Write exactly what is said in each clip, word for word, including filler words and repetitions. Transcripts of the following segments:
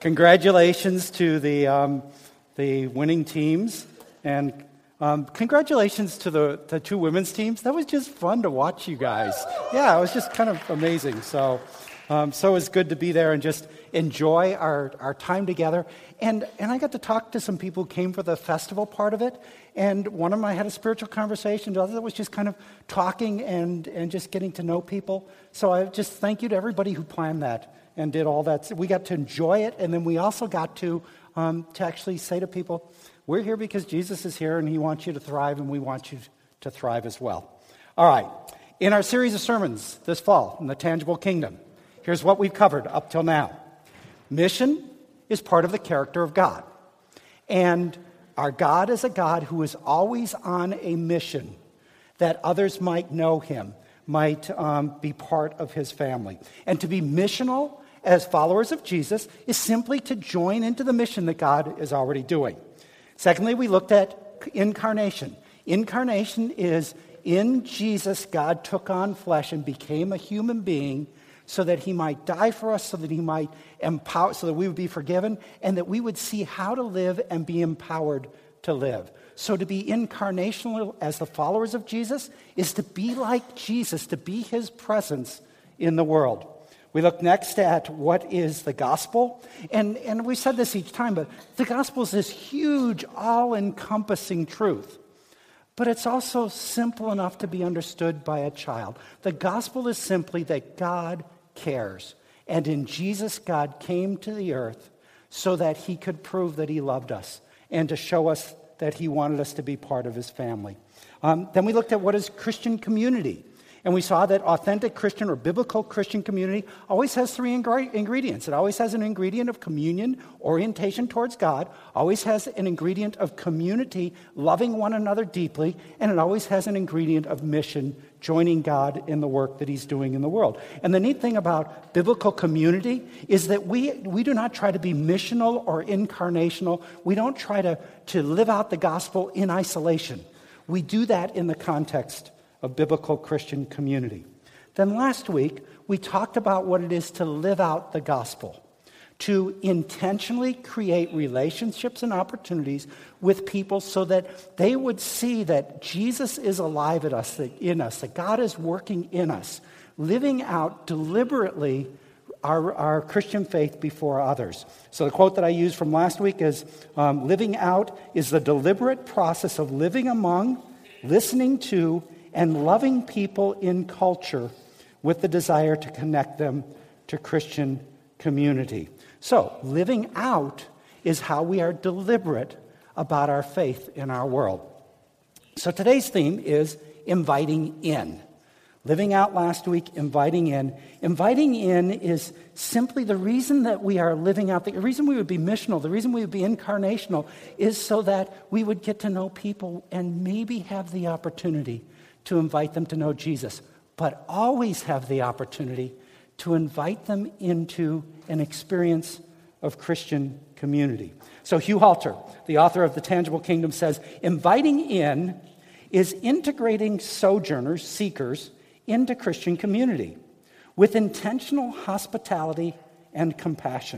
Congratulations to the um, the winning teams, and um, congratulations to the, the two women's teams. That was just fun to watch you guys. Yeah, it was just kind of amazing. So, um, so it was good to be there and just enjoy our, our time together. And and I got to talk to some people who came for the festival part of it. And one of them I had a spiritual conversation. The other was just kind of talking and and just getting to know people. So I just thank you to everybody who planned that and did all that. We got to enjoy it, and then we also got to um, to actually say to people, we're here because Jesus is here, and he wants you to thrive, and we want you to thrive as well. All right. In our series of sermons this fall, in the Tangible Kingdom, here's what we've covered up till now. Mission is part of the character of God. And our God is a God who is always on a mission that others might know him, might um, be part of his family. And to be missional as followers of Jesus is simply to join into the mission that God is already doing. Secondly, we looked at incarnation. Incarnation is in Jesus, God took on flesh and became a human being so that he might die for us, so that he might empower, so that we would be forgiven, and that we would see how to live and be empowered to live. So to be incarnational as the followers of Jesus is to be like Jesus, to be his presence in the world. We look next at what is the gospel. And, and we said this each time, but the gospel is this huge, all-encompassing truth. But it's also simple enough to be understood by a child. The gospel is simply that God cares. And in Jesus, God came to the earth so that he could prove that he loved us and to show us that he wanted us to be part of his family. Um, then we looked at what is Christian community. And we saw that authentic Christian or biblical Christian community always has three ingre- ingredients. It always has an ingredient of communion, orientation towards God, always has an ingredient of community, loving one another deeply, and it always has an ingredient of mission, joining God in the work that he's doing in the world. And the neat thing about biblical community is that we, we do not try to be missional or incarnational. We don't try to, to live out the gospel in isolation. We do that in the context of biblical Christian community. Then last week, we talked about what it is to live out the gospel, to intentionally create relationships and opportunities with people so that they would see that Jesus is alive at us, in us, that God is working in us, living out deliberately our, our Christian faith before others. So the quote that I used from last week is, um, living out is the deliberate process of living among, listening to, and loving people in culture with the desire to connect them to Christian community. So, living out is how we are deliberate about our faith in our world. So today's theme is inviting in. Living out last week, inviting in. Inviting in is simply the reason that we are living out, the reason we would be missional, the reason we would be incarnational is so that we would get to know people and maybe have the opportunity to invite them to know Jesus, but always have the opportunity to invite them into an experience of Christian community. So Hugh Halter, the author of The Tangible Kingdom, says, inviting in is integrating sojourners, seekers, into Christian community with intentional hospitality and compassion.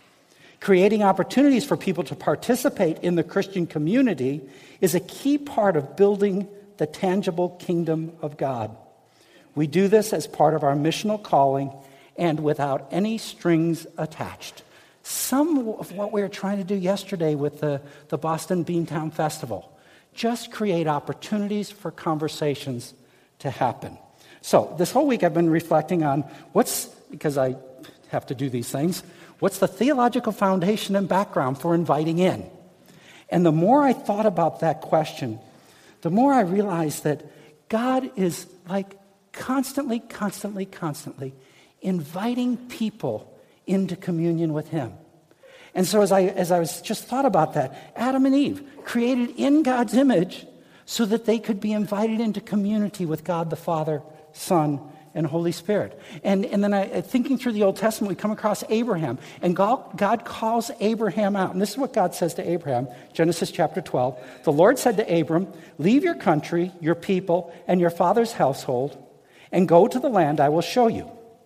Creating opportunities for people to participate in the Christian community is a key part of building the tangible kingdom of God. We do this as part of our missional calling and without any strings attached. Some of what we were trying to do yesterday with the, the Boston Beantown Festival, just create opportunities for conversations to happen. So this whole week I've been reflecting on what's, because I have to do these things, what's the theological foundation and background for inviting in? And the more I thought about that question, the more I realized that God is like constantly, constantly, constantly inviting people into communion with him. And so as I as I was just thought about that, Adam and Eve created in God's image so that they could be invited into community with God the Father, Son, and Holy Spirit. And, and then I, thinking through the Old Testament, we come across Abraham, and God, God calls Abraham out. And this is what God says to Abraham, Genesis chapter twelve. The Lord said to Abram, leave your country, your people, and your father's household, and go to the land I will show you.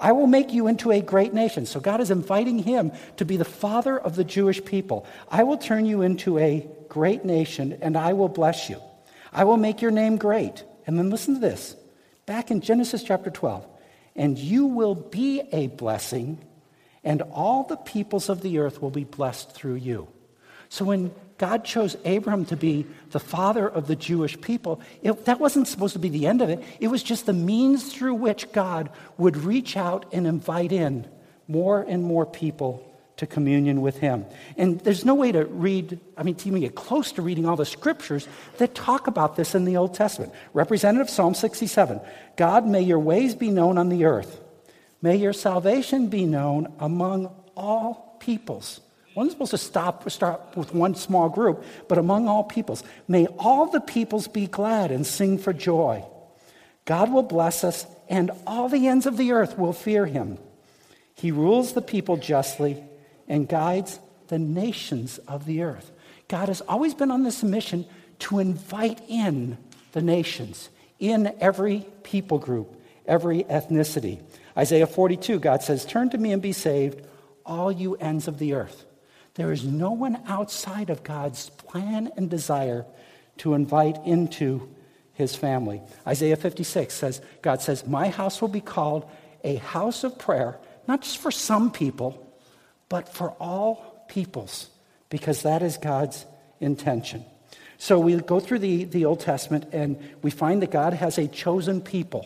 I will make you into a great nation. So God is inviting him to be the father of the Jewish people. I will turn you into a great nation, and I will bless you. I will make your name great. And then listen to this. Back in Genesis chapter twelve. And you will be a blessing, and all the peoples of the earth will be blessed through you. So when God chose Abram to be the father of the Jewish people, it, that wasn't supposed to be the end of it. It was just the means through which God would reach out and invite in more and more people to communion with him. And there's no way to read, I mean, to even get close to reading all the scriptures that talk about this in the Old Testament. Representative Psalm sixty-seven, God, may your ways be known on the earth. May your salvation be known among all peoples. One is supposed to stop, start with one small group, but among all peoples. May all the peoples be glad and sing for joy. God will bless us, and all the ends of the earth will fear him. He rules the people justly and guides the nations of the earth. God has always been on this mission to invite in the nations, in every people group, every ethnicity. Isaiah forty-two, God says, turn to me and be saved, all you ends of the earth. There is no one outside of God's plan and desire to invite into his family. Isaiah fifty-six says, God says, my house will be called a house of prayer, not just for some people, but for all peoples, because that is God's intention. So we go through the, the Old Testament, and we find that God has a chosen people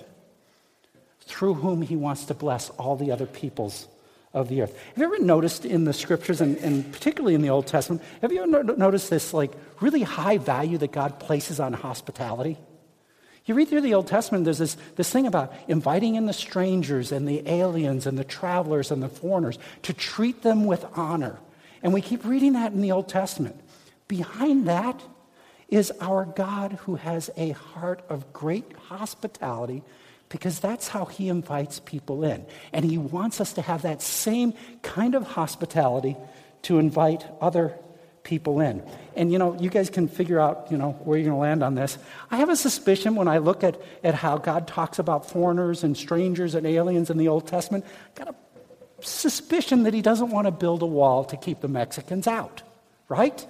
through whom he wants to bless all the other peoples of the earth. Have you ever noticed in the scriptures, and, and particularly in the Old Testament, have you ever noticed this like really high value that God places on hospitality? You read through the Old Testament, there's this, this thing about inviting in the strangers and the aliens and the travelers and the foreigners to treat them with honor. And we keep reading that in the Old Testament. Behind that is our God who has a heart of great hospitality, because that's how he invites people in. And he wants us to have that same kind of hospitality to invite other people in. And, you know, you guys can figure out, you know, where you're going to land on this. I have a suspicion when I look at, at how God talks about foreigners and strangers and aliens in the Old Testament, I got a suspicion that he doesn't want to build a wall to keep the Mexicans out, right?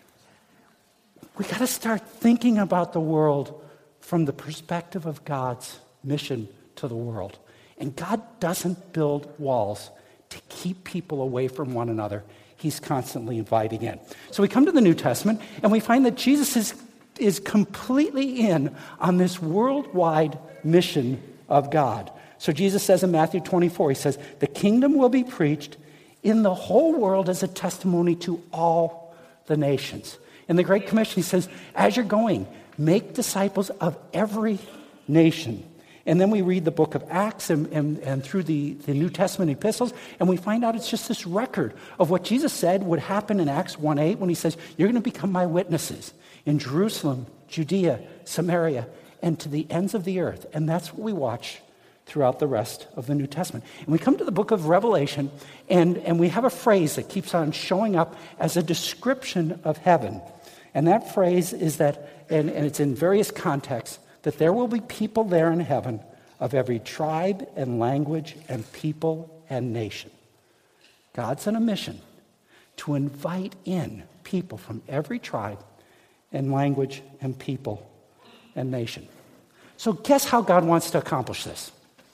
We got to start thinking about the world from the perspective of God's mission to the world. And God doesn't build walls to keep people away from one another. He's constantly inviting in. So we come to the New Testament, and we find that Jesus is, is completely in on this worldwide mission of God. So Jesus says in Matthew twenty-four, he says, the kingdom will be preached in the whole world as a testimony to all the nations. In the Great Commission, he says, as you're going, make disciples of every nation. And then we read the book of Acts and, and, and through the, the New Testament epistles, and we find out it's just this record of what Jesus said would happen in Acts one eight when he says, you're going to become my witnesses in Jerusalem, Judea, Samaria, and to the ends of the earth. And that's what we watch throughout the rest of the New Testament. And we come to the book of Revelation, and, and we have a phrase that keeps on showing up as a description of heaven. And that phrase is that, and, and it's in various contexts, that there will be people there in heaven of every tribe and language and people and nation. God's on a mission to invite in people from every tribe and language and people and nation. So guess how God wants to accomplish this?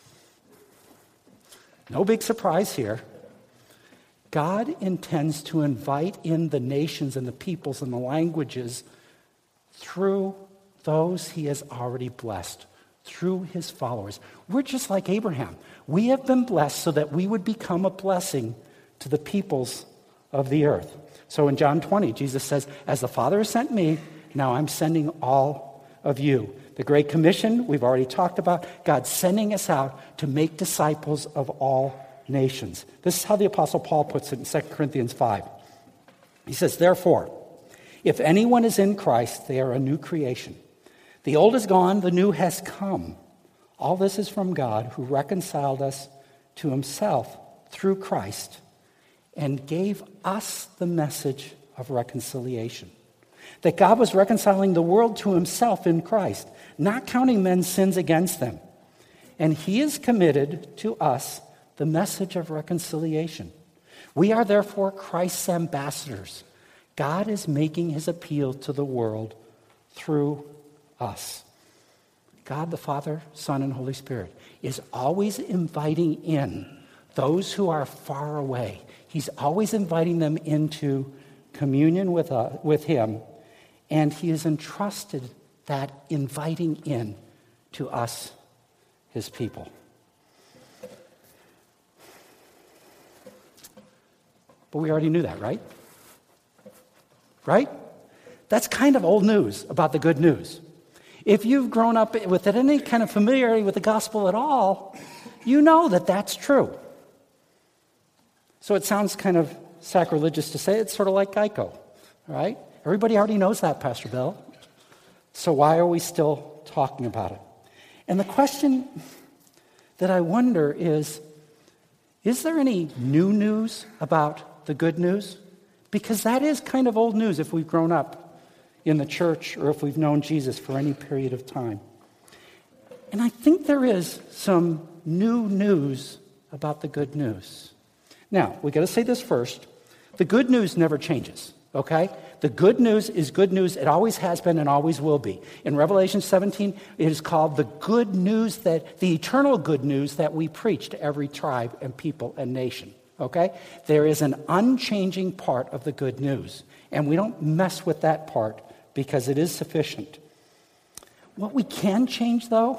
No big surprise here. God intends to invite in the nations and the peoples and the languages through those he has already blessed, through his followers. We're just like Abraham. We have been blessed so that we would become a blessing to the peoples of the earth. So in John twenty, Jesus says, as the Father has sent me, now I'm sending all of you. The Great Commission, we've already talked about, God sending us out to make disciples of all nations. This is how the Apostle Paul puts it in Second Corinthians five. He says, therefore, if anyone is in Christ, they are a new creation. The old is gone, the new has come. All this is from God, who reconciled us to himself through Christ and gave us the message of reconciliation. That God was reconciling the world to himself in Christ, not counting men's sins against them. And he is committed to us the message of reconciliation. We are therefore Christ's ambassadors. God is making his appeal to the world through us. God the Father, Son, and Holy Spirit is always inviting in those who are far away. He's always inviting them into communion with, uh, with him, and he has entrusted that inviting in to us, his people. But we already knew that, right? Right? That's kind of old news about the good news. If you've grown up with any kind of familiarity with the gospel at all, you know that that's true. So it sounds kind of sacrilegious to say it's sort of like Geico, right? Everybody already knows that, Pastor Bill. So why are we still talking about it? And the question that I wonder is, is there any new news about the good news? Because that is kind of old news if we've grown up in the church or if we've known Jesus for any period of time. And I think there is some new news about the good news. Now, we got to say this first. The good news never changes, okay? The good news is good news. It always has been and always will be. In Revelation seventeen, it is called the good news, that the eternal good news that we preach to every tribe and people and nation, okay? There is an unchanging part of the good news, and we don't mess with that part because it is sufficient. What we can change, though,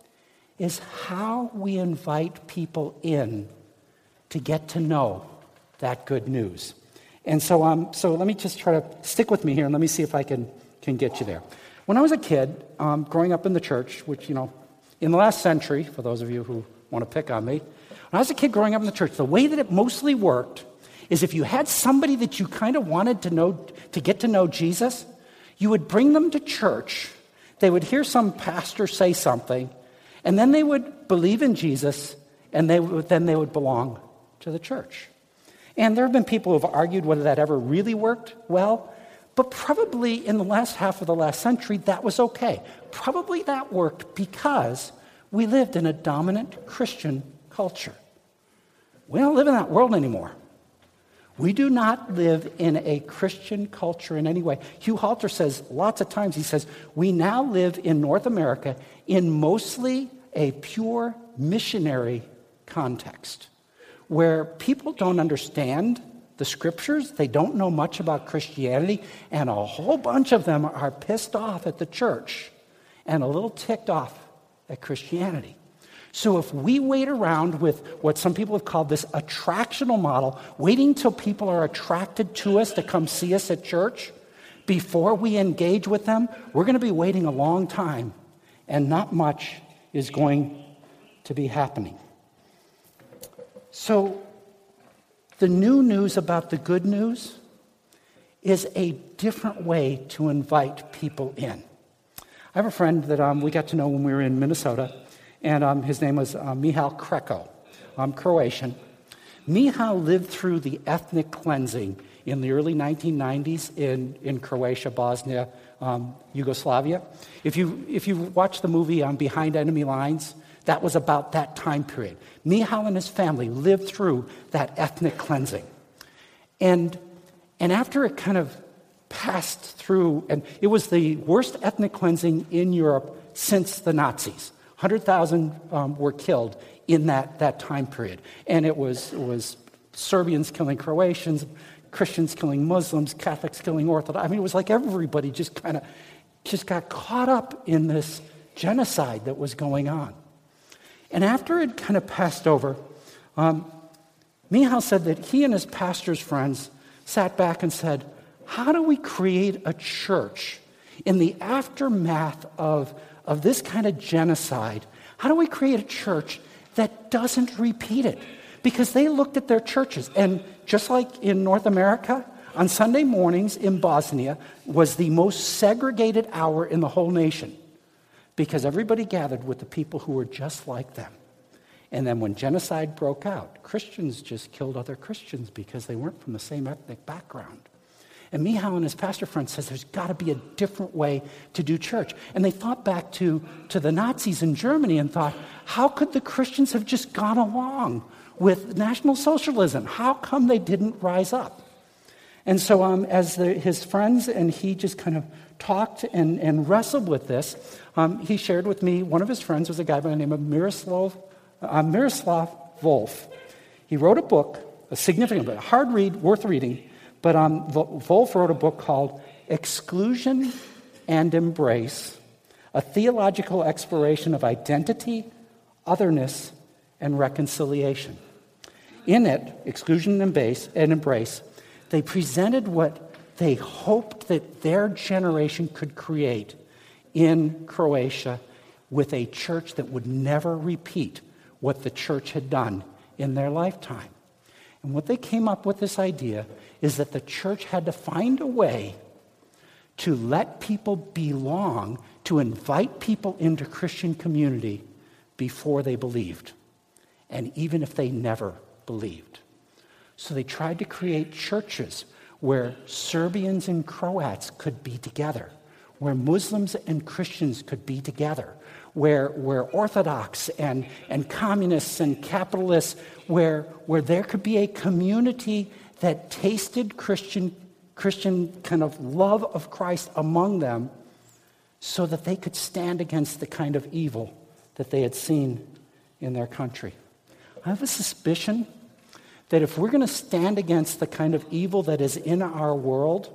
is how we invite people in to get to know that good news. And so um, so let me just try to stick with me here and let me see if I can, can get you there. When I was a kid, um, growing up in the church, which, you know, in the last century, for those of you who want to pick on me, when I was a kid growing up in the church, the way that it mostly worked is if you had somebody that you kind of wanted to know, to get to know Jesus, you would bring them to church, they would hear some pastor say something, and then they would believe in Jesus, and they would, then they would belong to the church. And there have been people who have argued whether that ever really worked well, but probably in the last half of the last century, that was okay. Probably that worked because we lived in a dominant Christian culture. We don't live in that world anymore. We do not live in a Christian culture in any way. Hugh Halter says lots of times, he says, we now live in North America in mostly a pure missionary context, where people don't understand the scriptures, they don't know much about Christianity, and a whole bunch of them are pissed off at the church and a little ticked off at Christianity. So if we wait around with what some people have called this attractional model, waiting till people are attracted to us to come see us at church before we engage with them, we're going to be waiting a long time, and not much is going to be happening. So the new news about the good news is a different way to invite people in. I have a friend that um, we got to know when we were in Minnesota, and um, his name was uh, Michal Kreko, um, Croatian. Michal lived through the ethnic cleansing in the early nineteen nineties in, in Croatia, Bosnia, um, Yugoslavia. If you if you watch the movie um, Behind Enemy Lines, that was about that time period. Michal and his family lived through that ethnic cleansing. And, and after it kind of passed through, and it was the worst ethnic cleansing in Europe since the Nazis. one hundred thousand um, were killed in that, that time period. And it was, it was Serbians killing Croatians, Christians killing Muslims, Catholics killing Orthodox. I mean, it was like everybody just kind of just got caught up in this genocide that was going on. And after it kind of passed over, um, Michal said that he and his pastor's friends sat back and said, how do we create a church in the aftermath of, of this kind of genocide? How do we create a church that doesn't repeat it? Because they looked at their churches, and just like in North America, on Sunday mornings in Bosnia was the most segregated hour in the whole nation, because everybody gathered with the people who were just like them. And then when genocide broke out, Christians just killed other Christians because they weren't from the same ethnic background. And Michal and his pastor friend says there's got to be a different way to do church. And they thought back to, to the Nazis in Germany and thought, how could the Christians have just gone along with National Socialism. How come they didn't rise up? And so um, as the, his friends and he just kind of talked and, and wrestled with this, um, he shared with me, one of his friends was a guy by the name of Miroslav, uh, Miroslav Volf. He wrote a book, a significant book, a hard read, worth reading, but um, Volf wrote a book called Exclusion and Embrace, a theological exploration of identity, otherness, and reconciliation. In it, Exclusion and Embrace, and Embrace, they presented what they hoped that their generation could create in Croatia with a church that would never repeat what the church had done in their lifetime. And what they came up with this idea is that the church had to find a way to let people belong, to invite people into Christian community before they believed, and even if they never believed. So they tried to create churches where Serbians and Croats could be together, where Muslims and Christians could be together, where, where Orthodox and, and communists and capitalists, where, where there could be a community that tasted Christian Christian kind of love of Christ among them so that they could stand against the kind of evil that they had seen in their country. I have a suspicion that if we're going to stand against the kind of evil that is in our world,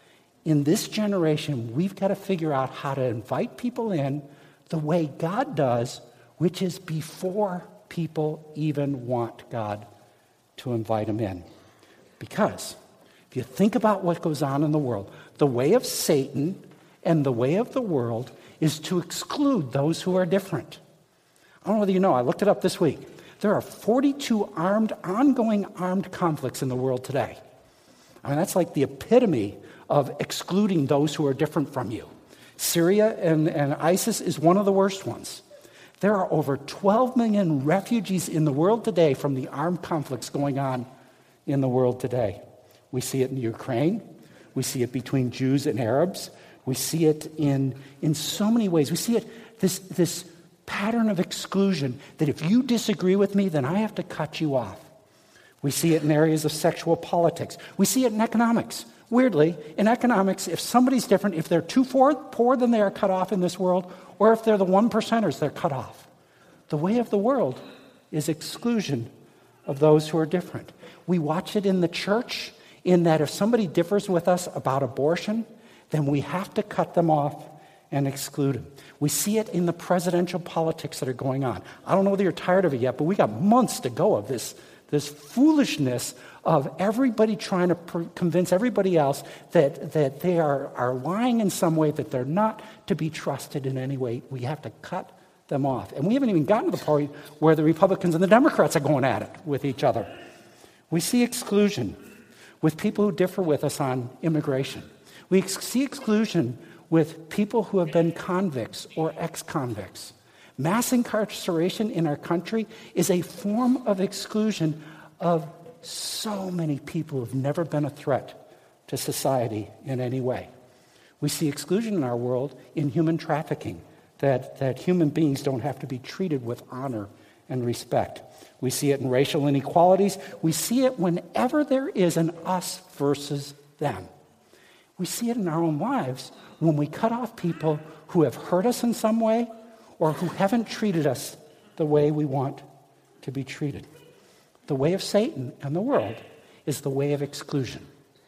in this generation, we've got to figure out how to invite people in the way God does, which is before people even want God to invite them in. Because if you think about what goes on in the world, the way of Satan and the way of the world is to exclude those who are different. I don't know whether you know, I looked it up this week. There are forty-two armed, ongoing armed conflicts in the world today. I mean, that's like the epitome of excluding those who are different from you. Syria and, and ISIS is one of the worst ones. There are over twelve million refugees in the world today from the armed conflicts going on in the world today. We see it in Ukraine. We see it between Jews and Arabs. We see it in, in so many ways. We see it, this, this pattern of exclusion, that if you disagree with me, then I have to cut you off. We see it in areas of sexual politics. We see it in economics. Weirdly, in economics, if somebody's different, if they're too poor, poor, then they are cut off in this world, or if they're the one percenters, they're cut off. The way of the world is exclusion of those who are different. We watch it in the church, in that if somebody differs with us about abortion, then we have to cut them off and exclude them. We see it in the presidential politics that are going on. I don't know whether you're tired of it yet, but we got months to go of this, this foolishness of everybody trying to pr- convince everybody else that, that they are, are lying in some way, that they're not to be trusted in any way. We have to cut them off. And we haven't even gotten to the point where the Republicans and the Democrats are going at it with each other. We see exclusion with people who differ with us on immigration. We ex- see exclusion with people who have been convicts or ex-convicts. Mass incarceration in our country is a form of exclusion of so many people who have never been a threat to society in any way. We see exclusion in our world in human trafficking, that, that human beings don't have to be treated with honor and respect. We see it in racial inequalities. We see it whenever there is an us versus them. We see it in our own lives when we cut off people who have hurt us in some way or who haven't treated us the way we want to be treated. The way of Satan and the world is the way of exclusion.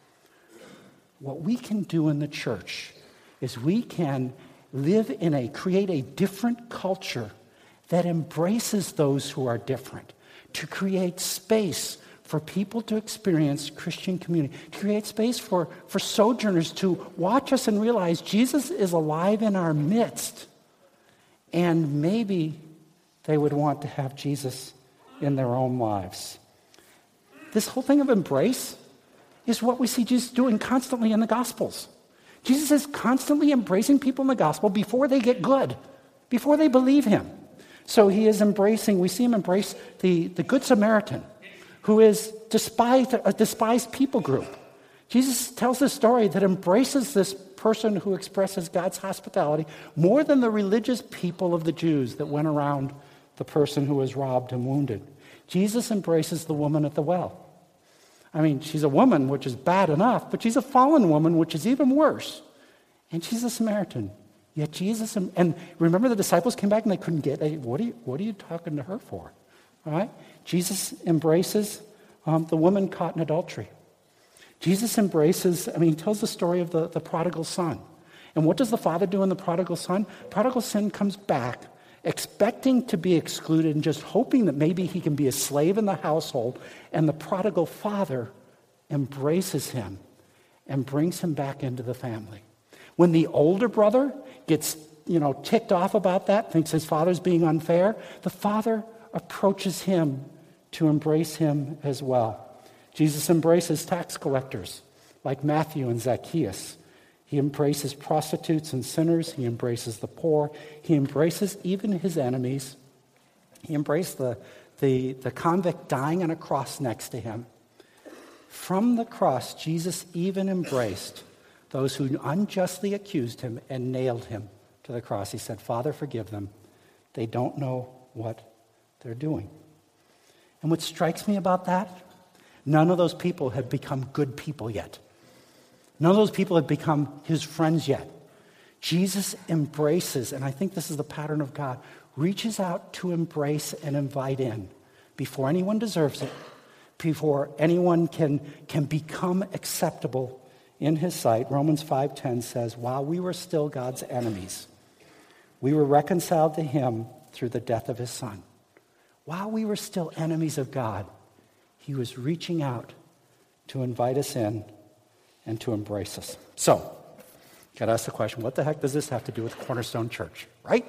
What we can do in the church is we can live in a, create a different culture that embraces those who are different, to create space for people to experience Christian community, to create space for, for sojourners to watch us and realize Jesus is alive in our midst. And maybe they would want to have Jesus in their own lives. This whole thing of embrace is what we see Jesus doing constantly in the Gospels. Jesus is constantly embracing people in the gospel before they get good, before they believe him. So he is embracing, we see him embrace the, the Good Samaritan, who is despised, a despised people group. Jesus tells this story that embraces this person who expresses God's hospitality more than the religious people of the Jews that went around the person who was robbed and wounded. Jesus embraces the woman at the well. I mean, she's a woman, which is bad enough, but she's a fallen woman, which is even worse. And she's a Samaritan. Yet Jesus, and remember the disciples came back and they couldn't get, they, what are you, what are you talking to her for? All right? Jesus embraces um, the woman caught in adultery. Jesus embraces, I mean, he tells the story of the, the prodigal son. And what does the father do in the prodigal son? Prodigal son comes back expecting to be excluded and just hoping that maybe he can be a slave in the household. And the prodigal father embraces him and brings him back into the family. When the older brother gets, you know, ticked off about that, thinks his father's being unfair, the father approaches him to embrace him as well. Jesus embraces tax collectors like Matthew and Zacchaeus. He embraces prostitutes and sinners. He embraces the poor. He embraces even his enemies. He embraced the, the, the convict dying on a cross next to him. From the cross, Jesus even embraced those who unjustly accused him and nailed him to the cross. He said, Father, forgive them. They don't know what they're doing. And what strikes me about that, none of those people had become good people yet. None of those people had become his friends yet. Jesus embraces, and I think this is the pattern of God, reaches out to embrace and invite in before anyone deserves it, before anyone can, can become acceptable in his sight. Romans five ten says, while we were still God's enemies, we were reconciled to him through the death of his son. While we were still enemies of God, he was reaching out to invite us in and to embrace us. So, got to ask the question, what the heck does this have to do with Cornerstone Church, right?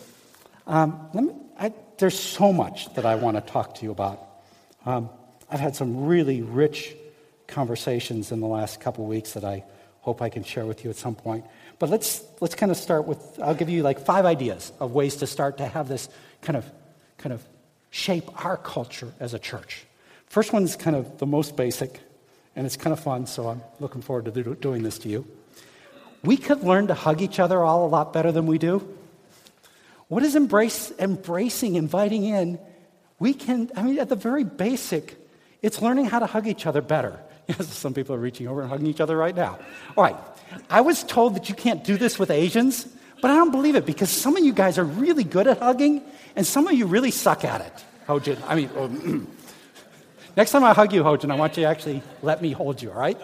Um, let me, I, there's so much that I want to talk to you about. Um, I've had some really rich conversations in the last couple of weeks that I hope I can share with you at some point. But let's let's kind of start with, I'll give you like five ideas of ways to start to have this kind of kind of shape our culture as a church. First one's kind of the most basic, and it's kind of fun, so I'm looking forward to do, doing this to you. We could learn to hug each other all a lot better than we do. What is embrace, embracing, inviting in? We can, I mean, at the very basic, it's learning how to hug each other better. Yes, some people are reaching over and hugging each other right now. All right, I was told that you can't do this with Asians, but I don't believe it because some of you guys are really good at hugging, and some of you really suck at it, Hojin. I mean, oh, next time I hug you, Hojin, I want you to actually let me hold you, all right?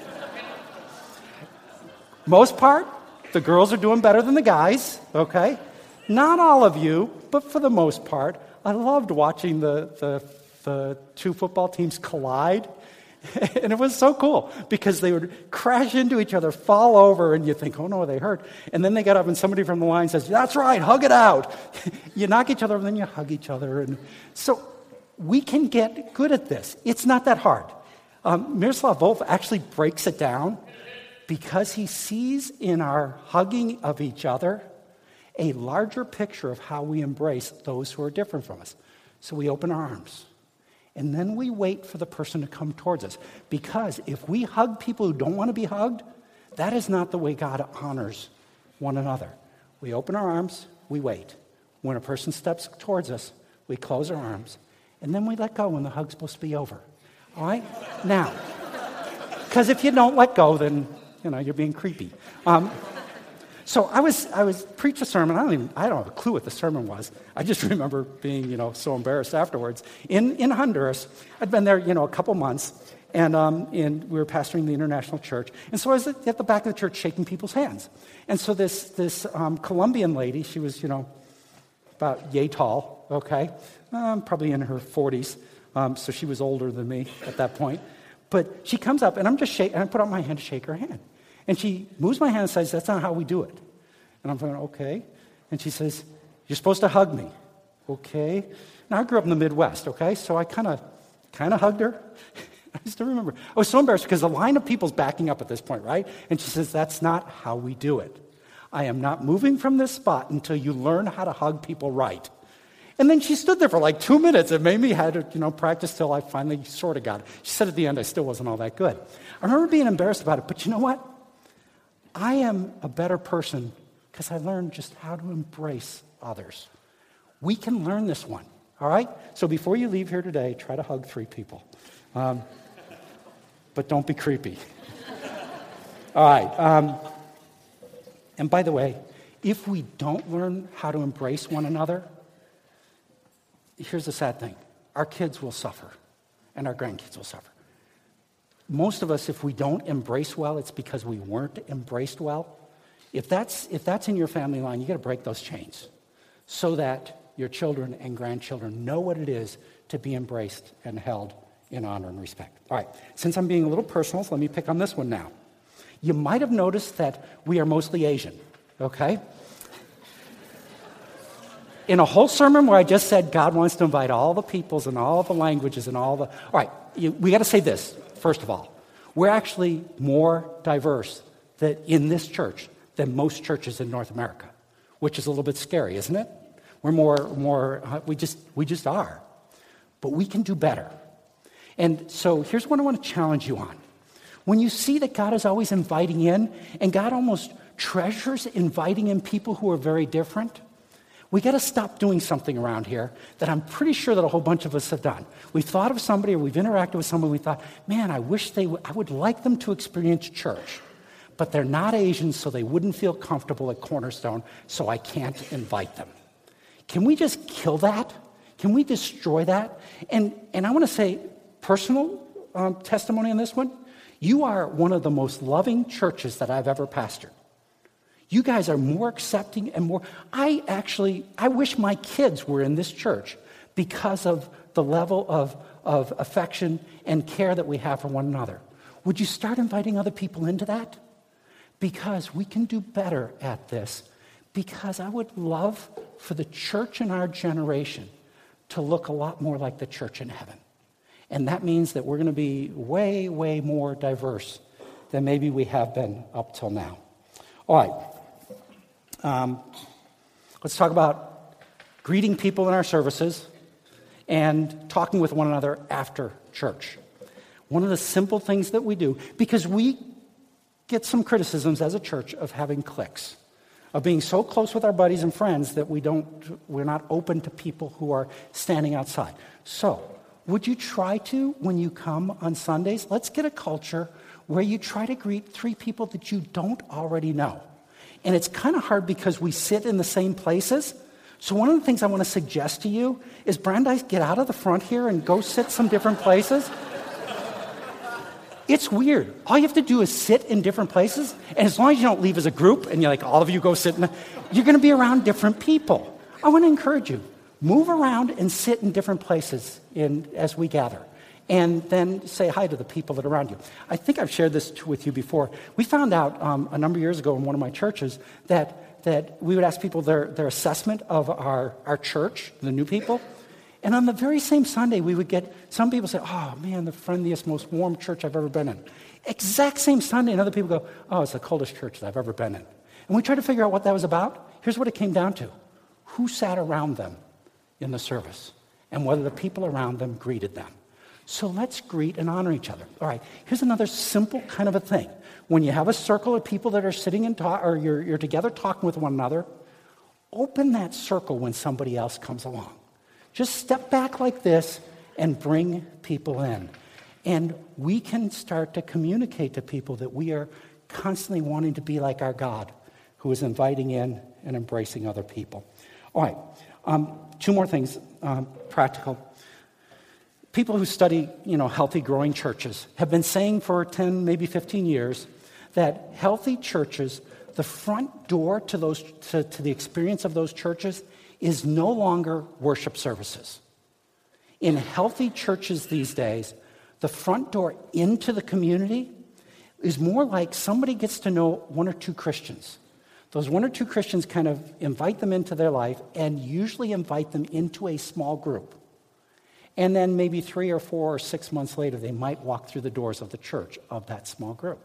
Most part, the girls are doing better than the guys, okay? Not all of you, but for the most part. I loved watching the, the, the two football teams collide. And it was so cool because they would crash into each other, fall over, and you think, oh no, they hurt. And then they get up and somebody from the line says, that's right, hug it out. You knock each other and then you hug each other. And so we can get good at this. It's not that hard. Um, Miroslav Volf actually breaks it down because he sees in our hugging of each other a larger picture of how we embrace those who are different from us. So we open our arms. And then we wait for the person to come towards us. Because if we hug people who don't want to be hugged, that is not the way God honors one another. We open our arms, we wait. When a person steps towards us, we close our arms. And then we let go when the hug's supposed to be over. All right? Now, because if you don't let go, then, you know, you're being creepy. Um, So I was I was preached a sermon. I don't even I don't have a clue what the sermon was. I just remember being you know so embarrassed afterwards. In in Honduras, I'd been there you know a couple months, and um and we were pastoring the international church. And so I was at the back of the church shaking people's hands. And so this this um, Colombian lady, she was you know about yay tall, okay, um, probably in her forties. Um, so she was older than me at that point. But she comes up, and I'm just shaking. And I put out my hand to shake her hand. And she moves my hand and says, that's not how we do it. And I'm going, okay. And she says, you're supposed to hug me. Okay. Now, I grew up in the Midwest, okay? So I kind of kind of hugged her. I still remember. I was so embarrassed because the line of people's backing up at this point, right? And she says, that's not how we do it. I am not moving from this spot until you learn how to hug people right. And then she stood there for like two minutes. It made me had to, you know, practice till I finally sort of got it. She said at the end, I still wasn't all that good. I remember being embarrassed about it, but you know what? I am a better person because I learned just how to embrace others. We can learn this one. All right? So before you leave here today, try to hug three people. Um, but don't be creepy. All right. Um, and by the way, if we don't learn how to embrace one another, here's the sad thing. Our kids will suffer, and our grandkids will suffer. Most of us, if we don't embrace well, it's because we weren't embraced well. If that's, if that's in your family line, you got to break those chains so that your children and grandchildren know what it is to be embraced and held in honor and respect. All right, since I'm being a little personal, so let me pick on this one now. You might have noticed that we are mostly Asian, okay? In a whole sermon where I just said God wants to invite all the peoples and all the languages and all the... All right, you, we got to say this, first of all. We're actually more diverse that in this church than most churches in North America, which is a little bit scary, isn't it? We're more, more uh, we just we just are. But we can do better. And so here's what I want to challenge you on. When you see that God is always inviting in, and God almost treasures inviting in people who are very different, we got to stop doing something around here that I'm pretty sure that a whole bunch of us have done. We've thought of somebody or we've interacted with someone, we thought, man, I wish they would, I would like them to experience church. But they're not Asian, so they wouldn't feel comfortable at Cornerstone, so I can't invite them. Can we just kill that? Can we destroy that? And, and I want to say, personal um, testimony on this one, you are one of the most loving churches that I've ever pastored. You guys are more accepting and more... I actually, I wish my kids were in this church because of the level of, of affection and care that we have for one another. Would you start inviting other people into that? Because we can do better at this. Because I would love for the church in our generation to look a lot more like the church in heaven. And that means that we're going to be way, way more diverse than maybe we have been up till now. All right. Um, let's talk about greeting people in our services and talking with one another after church. One of the simple things that we do, because we get some criticisms as a church of having cliques, of being so close with our buddies and friends that we don't, we're not open to people who are standing outside. So, would you try to, when you come on Sundays, let's get a culture where you try to greet three people that you don't already know. And it's kind of hard because we sit in the same places. So one of the things I want to suggest to you is Brandeis, get out of the front here and go sit some different places. It's weird. All you have to do is sit in different places, and as long as you don't leave as a group, and you're like, all of you go sit in the, you're going to be around different people. I want to encourage you. Move around and sit in different places in, as we gather. And then say hi to the people that are around you. I think I've shared this with you before. We found out um, a number of years ago in one of my churches that, that we would ask people their, their assessment of our, our church, the new people. And on the very same Sunday, we would get some people say, oh, man, the friendliest, most warm church I've ever been in. Exact same Sunday, and other people go, oh, it's the coldest church that I've ever been in. And we tried to figure out what that was about. Here's what it came down to. Who sat around them in the service, and whether the people around them greeted them. So let's greet and honor each other. All right, here's another simple kind of a thing. When you have a circle of people that are sitting and talk, or you're, you're together talking with one another, open that circle when somebody else comes along. Just step back like this and bring people in. And we can start to communicate to people that we are constantly wanting to be like our God, who is inviting in and embracing other people. All right, um, two more things, um, practical. People who study, you know, healthy, growing churches have been saying for ten, maybe fifteen years that healthy churches, the front door to those to, to the experience of those churches is no longer worship services. In healthy churches these days, the front door into the community is more like somebody gets to know one or two Christians. Those one or two Christians kind of invite them into their life and usually invite them into a small group. And then maybe three or four or six months later, they might walk through the doors of the church of that small group.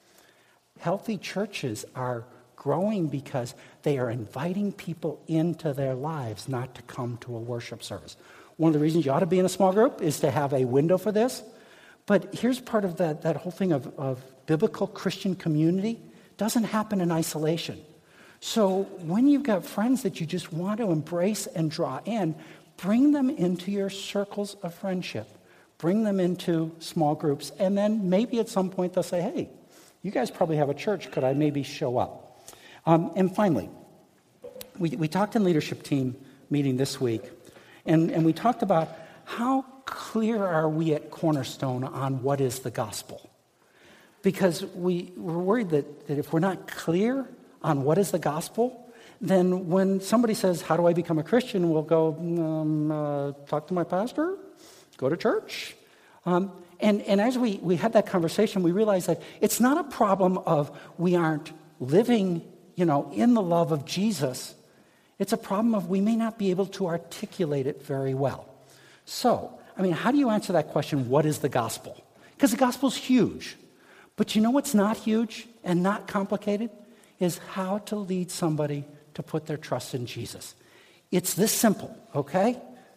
Healthy churches are growing because they are inviting people into their lives, not to come to a worship service. One of the reasons you ought to be in a small group is to have a window for this. But here's part of that, that whole thing of, of biblical Christian community. It doesn't happen in isolation. So when you've got friends that you just want to embrace and draw in, bring them into your circles of friendship. Bring them into small groups. And then maybe at some point they'll say, hey, you guys probably have a church. Could I maybe show up? Um, and finally, we, we talked in leadership team meeting this week, and, and we talked about how clear are we at Cornerstone on what is the gospel? Because we, we're worried that, that if we're not clear on what is the gospel, then when somebody says, how do I become a Christian, we'll go, um, uh, talk to my pastor, go to church. Um, and, and as we, we had that conversation, we realized that it's not a problem of we aren't living, you know, in the love of Jesus. It's a problem of we may not be able to articulate it very well. So, I mean, how do you answer that question, what is the gospel? Because the gospel's huge. But you know what's not huge and not complicated? Is how to lead somebody to put their trust in Jesus. It's this simple, okay?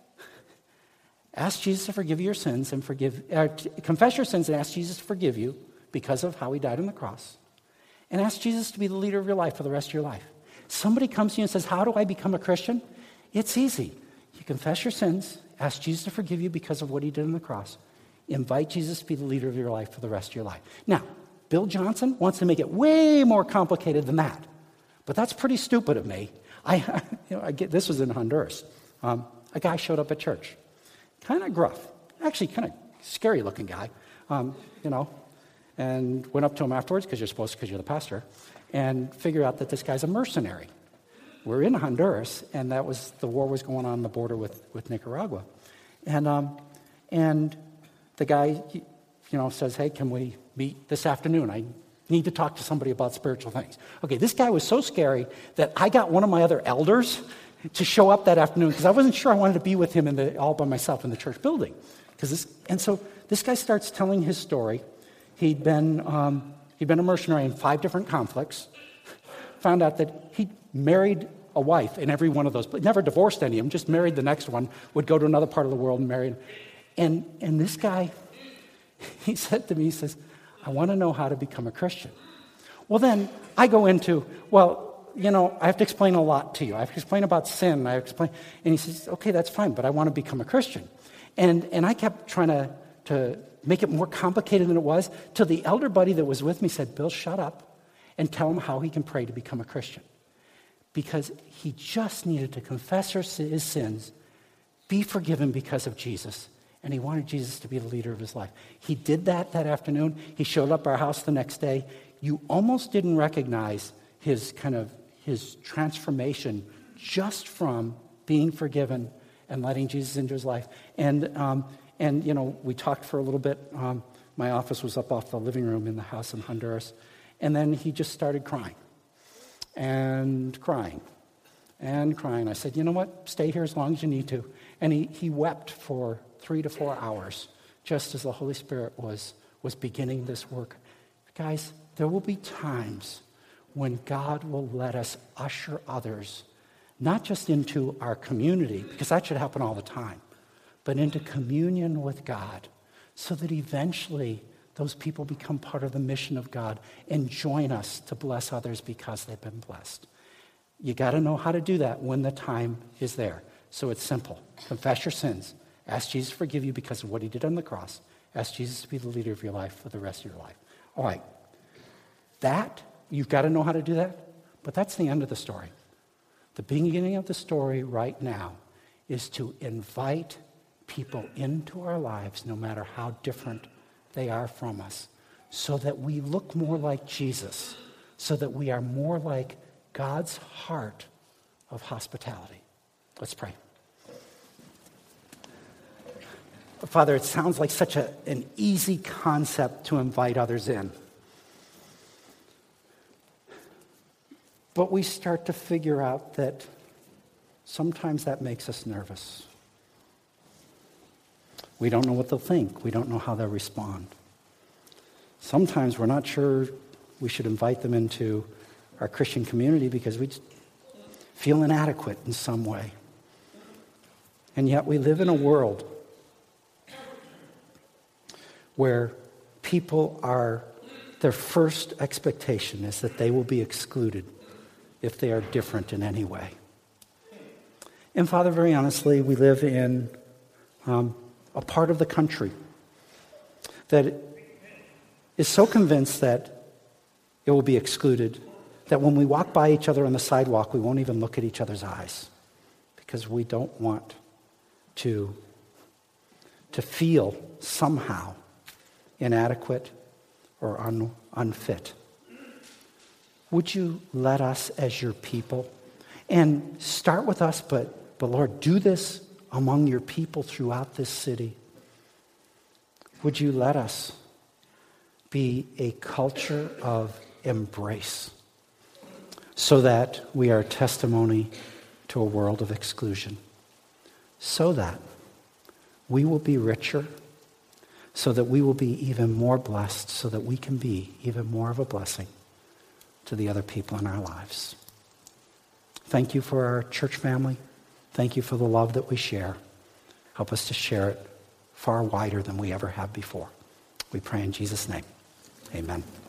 Ask Jesus to forgive you your sins and forgive, uh, confess your sins and ask Jesus to forgive you because of how he died on the cross. And ask Jesus to be the leader of your life for the rest of your life. Somebody comes to you and says, how do I become a Christian? It's easy. You confess your sins, ask Jesus to forgive you because of what he did on the cross. Invite Jesus to be the leader of your life for the rest of your life. Now, Bill Johnson wants to make it way more complicated than that. But that's pretty stupid of me. I, you know, I get, this was in Honduras. Um, a guy showed up at church. Kind of gruff. Actually, kind of scary-looking guy. Um, you know, and went up to him afterwards, because you're supposed to, because you're the pastor, and figure out that this guy's a mercenary. We're in Honduras, and that was the war was going on on the border with, with Nicaragua. And um, and the guy, you know, says, hey, can we meet this afternoon? I need to talk to somebody about spiritual things. Okay, this guy was so scary that I got one of my other elders to show up that afternoon because I wasn't sure I wanted to be with him in the, all by myself in the church building. Because this, and so this guy starts telling his story. He'd been um, he'd been a mercenary in five different conflicts. Found out that he married a wife in every one of those, but never divorced any of them. Just married the next one. Would go to another part of the world and marry. And and this guy, he said to me, he says, I want to know how to become a Christian. Well, then I go into, well, you know, I have to explain a lot to you. I have to explain about sin. I explain, and he says, okay, that's fine, but I want to become a Christian. And and I kept trying to, to make it more complicated than it was, till the elder buddy that was with me said, Bill, shut up and tell him how he can pray to become a Christian. Because he just needed to confess his sins, be forgiven because of Jesus, and he wanted Jesus to be the leader of his life. He did that that afternoon. He showed up at our house the next day. You almost didn't recognize his kind of his transformation just from being forgiven and letting Jesus into his life. And um, and you know, we talked for a little bit. Um, my office was up off the living room in the house in Honduras, and then he just started crying, and crying, and crying. I said, you know what? Stay here as long as you need to. And he he wept for three to four hours, just as the Holy Spirit was, was beginning this work. Guys, there will be times when God will let us usher others, not just into our community, because that should happen all the time, but into communion with God, so that eventually those people become part of the mission of God and join us to bless others because they've been blessed. You got to know how to do that when the time is there. So it's simple. Confess your sins. Ask Jesus to forgive you because of what he did on the cross. Ask Jesus to be the leader of your life for the rest of your life. All right. That, you've got to know how to do that, but that's the end of the story. The beginning of the story right now is to invite people into our lives, no matter how different they are from us, so that we look more like Jesus, so that we are more like God's heart of hospitality. Let's pray. Father, it sounds like such a, an easy concept to invite others in. But we start to figure out that sometimes that makes us nervous. We don't know what they'll think. We don't know how they'll respond. Sometimes we're not sure we should invite them into our Christian community because we just feel inadequate in some way. And yet we live in a world where people are, their first expectation is that they will be excluded if they are different in any way. And Father, very honestly, we live in um, a part of the country that is so convinced that it will be excluded, that when we walk by each other on the sidewalk, we won't even look at each other's eyes because we don't want to, to feel somehow inadequate or un, unfit. Would you let us as your people, and start with us, but, but Lord, do this among your people throughout this city. Would you let us be a culture of embrace so that we are a testimony to a world of exclusion, so that we will be richer, so that we will be even more blessed, so that we can be even more of a blessing to the other people in our lives. Thank you for our church family. Thank you for the love that we share. Help us to share it far wider than we ever have before. We pray in Jesus' name. Amen.